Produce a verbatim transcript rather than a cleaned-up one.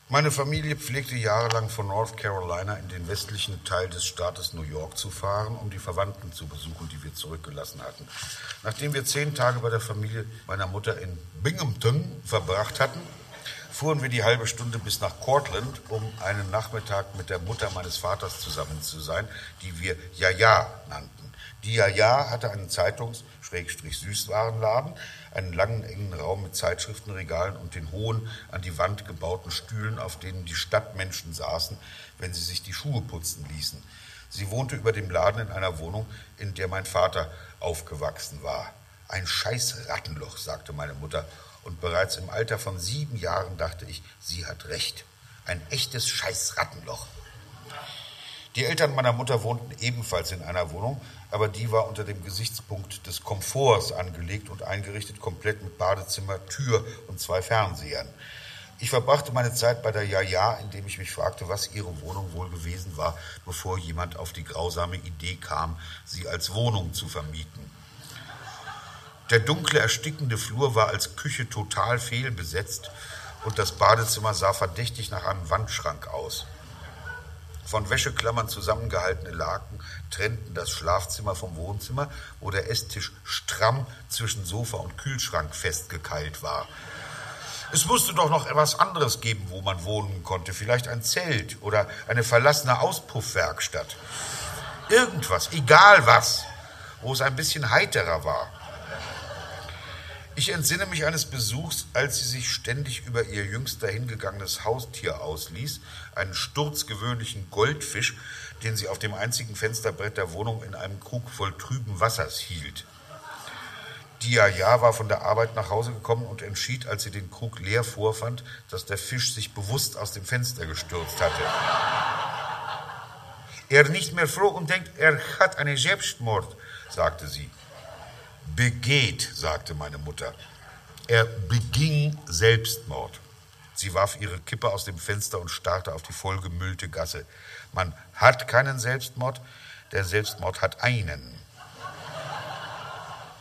Meine Familie pflegte jahrelang von North Carolina in den westlichen Teil des Staates New York zu fahren, um die Verwandten zu besuchen, die wir zurückgelassen hatten. Nachdem wir zehn Tage bei der Familie meiner Mutter in Binghamton verbracht hatten, fuhren wir die halbe Stunde bis nach Cortland, um einen Nachmittag mit der Mutter meines Vaters zusammen zu sein, die wir Jaja nannten. Die Jaja hatte einen Zeitungs-Süßwarenladen, einen langen, engen Raum mit Zeitschriftenregalen und den hohen, an die Wand gebauten Stühlen, auf denen die Stadtmenschen saßen, wenn sie sich die Schuhe putzen ließen. Sie wohnte über dem Laden in einer Wohnung, in der mein Vater aufgewachsen war. Ein scheiß Rattenloch, sagte meine Mutter, und bereits im Alter von sieben Jahren dachte ich, sie hat recht. Ein echtes scheiß Rattenloch. Die Eltern meiner Mutter wohnten ebenfalls in einer Wohnung, aber die war unter dem Gesichtspunkt des Komforts angelegt und eingerichtet, komplett mit Badezimmer, Tür und zwei Fernsehern. Ich verbrachte meine Zeit bei der Jaja, indem ich mich fragte, was ihre Wohnung wohl gewesen war, bevor jemand auf die grausame Idee kam, sie als Wohnung zu vermieten. Der dunkle, erstickende Flur war als Küche total fehlbesetzt und das Badezimmer sah verdächtig nach einem Wandschrank aus. Von Wäscheklammern zusammengehaltene Laken trennten das Schlafzimmer vom Wohnzimmer, wo der Esstisch stramm zwischen Sofa und Kühlschrank festgekeilt war. Es musste doch noch etwas anderes geben, wo man wohnen konnte. Vielleicht ein Zelt oder eine verlassene Auspuffwerkstatt. Irgendwas, egal was, wo es ein bisschen heiterer war. Ich entsinne mich eines Besuchs, als sie sich ständig über ihr jüngst dahingegangenes Haustier ausließ, einen sturzgewöhnlichen Goldfisch, den sie auf dem einzigen Fensterbrett der Wohnung in einem Krug voll trüben Wassers hielt. Die Jaja war von der Arbeit nach Hause gekommen und entschied, als sie den Krug leer vorfand, dass der Fisch sich bewusst aus dem Fenster gestürzt hatte. Er nicht mehr froh und denkt, er hat einen Selbstmord, sagte sie. Begeht, sagte meine Mutter. Er beging Selbstmord. Sie warf ihre Kippe aus dem Fenster und starrte auf die vollgemüllte Gasse. Man hat keinen Selbstmord, der Selbstmord hat einen.